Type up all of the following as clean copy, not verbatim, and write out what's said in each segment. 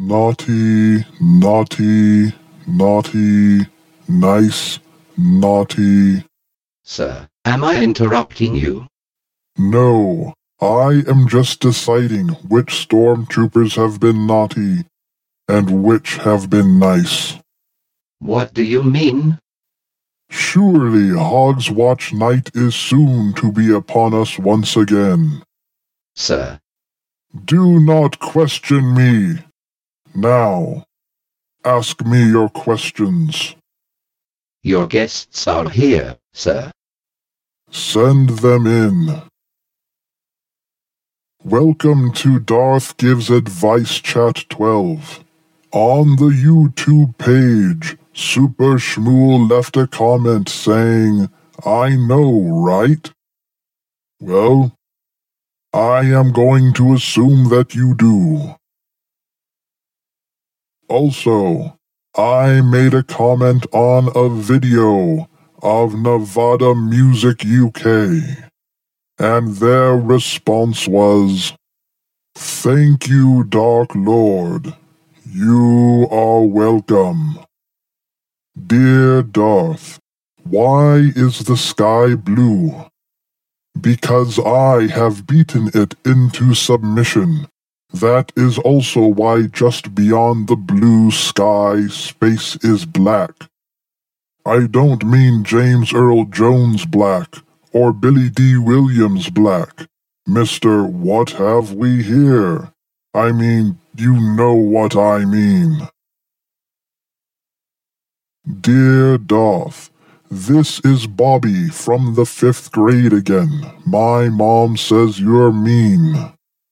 Naughty, naughty, naughty, nice, naughty. Sir, am I interrupting you? No, I am just deciding which stormtroopers have been naughty and which have been nice. What do you mean? Surely Hog's Watch night is soon to be upon us once again. Sir. Do not question me. Now, ask me your questions. Your guests are here, sir. Send them in. Welcome to Darth Gives Advice Chat 12. On the YouTube page, Super Shmuel left a comment saying, "I know, right?" Well, I am going to assume that you do. Also, I made a comment on a video of Nevada Music UK, and their response was, "Thank you, Dark Lord. You are welcome." Dear Darth, why is the sky blue? Because I have beaten it into submission. That is also why just beyond the blue sky, space is black. I don't mean James Earl Jones black, or Billy D. Williams black. Mr. What Have We Here? I mean, you know what I mean. Dear Darth, this is Bobby from the 5th grade again. My mom says you're mean.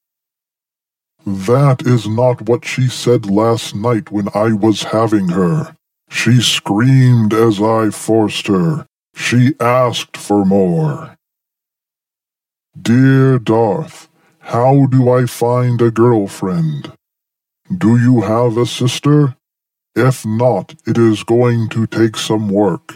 That is not what she said last night when I was having her. She screamed as I forced her. She asked for more. Dear Darth, how do I find a girlfriend? Do you have a sister? If not, it is going to take some work.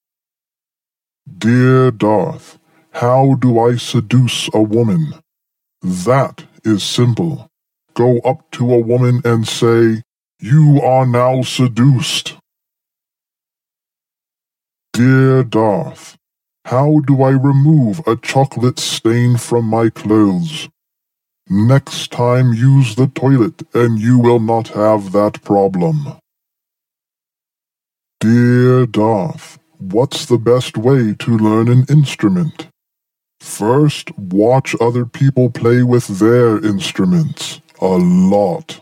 Dear Darth, how do I seduce a woman? That is simple. Go up to a woman and say, "You are now seduced." Dear Darth, how do I remove a chocolate stain from my clothes? Next time use the toilet and you will not have that problem. Dear Darth, what's the best way to learn an instrument? First, watch other people play with their instruments. A lot.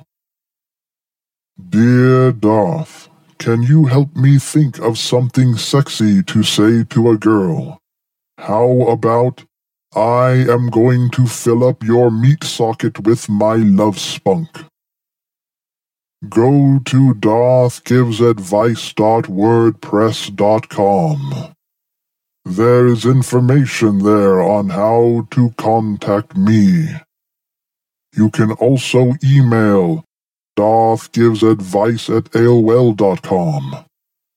Dear Darth, can you help me think of something sexy to say to a girl? How about, "I am going to fill up your meat socket with my love spunk"? Go to darthgivesadvice.wordpress.com. There is information there on how to contact me. You can also email darthgivesadvice@aol.com.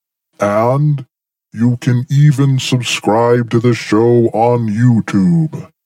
And you can even subscribe to the show on YouTube.